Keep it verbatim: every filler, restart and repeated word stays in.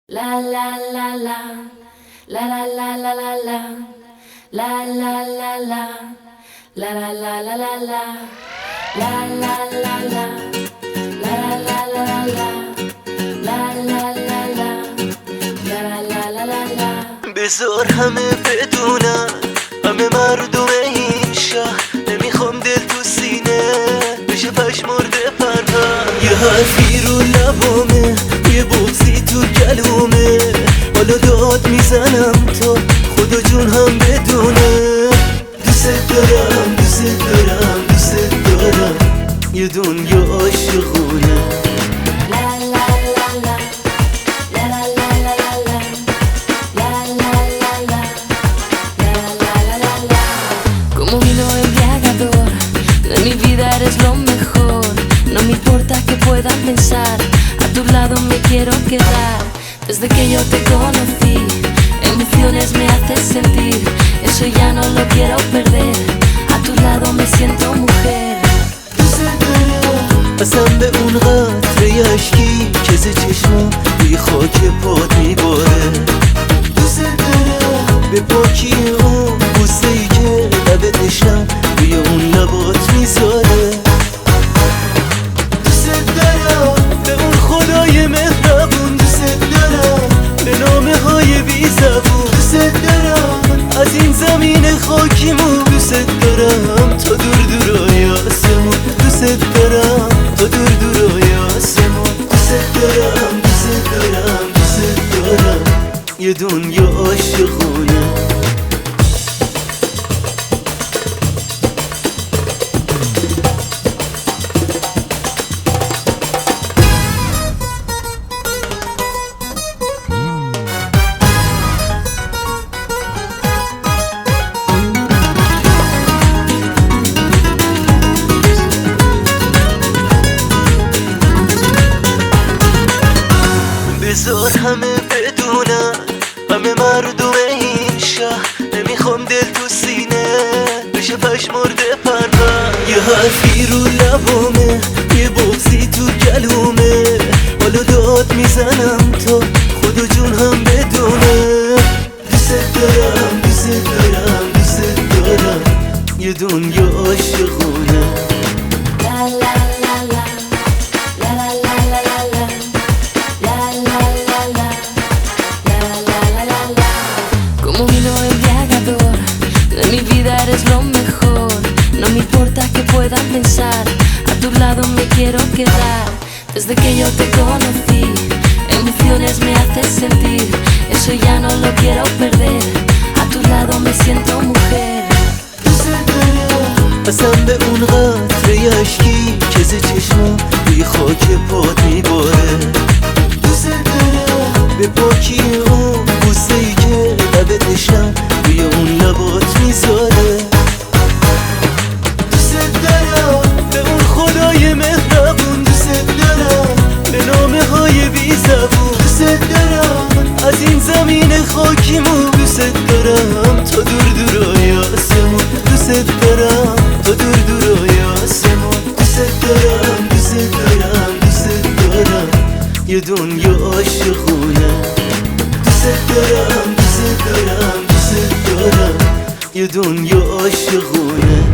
La la la la, la la la la la la, la la la la, la la la la la la, la la la la, la la la la la la, la la la la, la la la la la. بذار همه بدونن، همه مردم این شهر، نمیخوام دل تو سینه بشه پشمرده پرم. یه حرفی رو لبامه، یه بغضی تو گلومه، حالا داد میزنم تا خدا جون هم بدونه. دوست دارم دوست دارم دوست دارم، یه دنیا عاشقونه. Como vino embriagador, de mi vida eres lo mejor. No me importa que puedan pensar, a tu lado me quiero quedar. Desde que yo te conocí, emociones me haces sentir, eso ya no lo quiero perder. A tu lado me siento mujer. قسم به اون قطره اشکی که ز چشمم روی خاک پات میباره. دوست دارم به پاکی اون بوسه‌ای که لبت نشم روی اون لبات میذاره. دوست دارم به اون خدای مهربون، دوست دارم به نامه های بی زبون، دوست دارم از این زمین خاکیمون، دوست دارم تا دور دورای آسمون، دوست دارم تا دور دورای آسمون. دوست دارم دوست دارم دوست دارم، یه دنیا عاشقونه. بذار همه بدونن، همه مردم این شهر، نمیخوام دل تو سینه بشه پشمرده پرم. یه حرفی رو لبامه، یه بغضی تو گلومه، حالا داد میزنم تا خدا جون هم بدونه. دوست دارم دوست دارم دوست دارم، یه دنیا عاشقونه. Como vino embriagador, de mi vida eres lo mejor. No me importa que puedan pensar, a tu lado me quiero quedar. Desde que yo te conocí, emociones me haces sentir, eso ya no lo quiero perder. A tu lado me siento mujer. قسم به اون قطره اشکی که ز چشمم روی خاک پات میباره. دوست دارم به پاکی اون بوسه‌ای که لبت نشم روی اون لبات میذاره. دوست دارم به اون خدای مهربون، دوست دارم به نامه های بی زبون، دوست دارم از این زمین خاکیمون، دوست دارم تا دور دورای آسمون، دوست دارم تا دور دورای آسمون. دوست دارم دوست دارم دوست دارم، یه دنیا عاشقونه. دوست دارم دوست دارم دوست دارم، یه دنیا عاشقونه.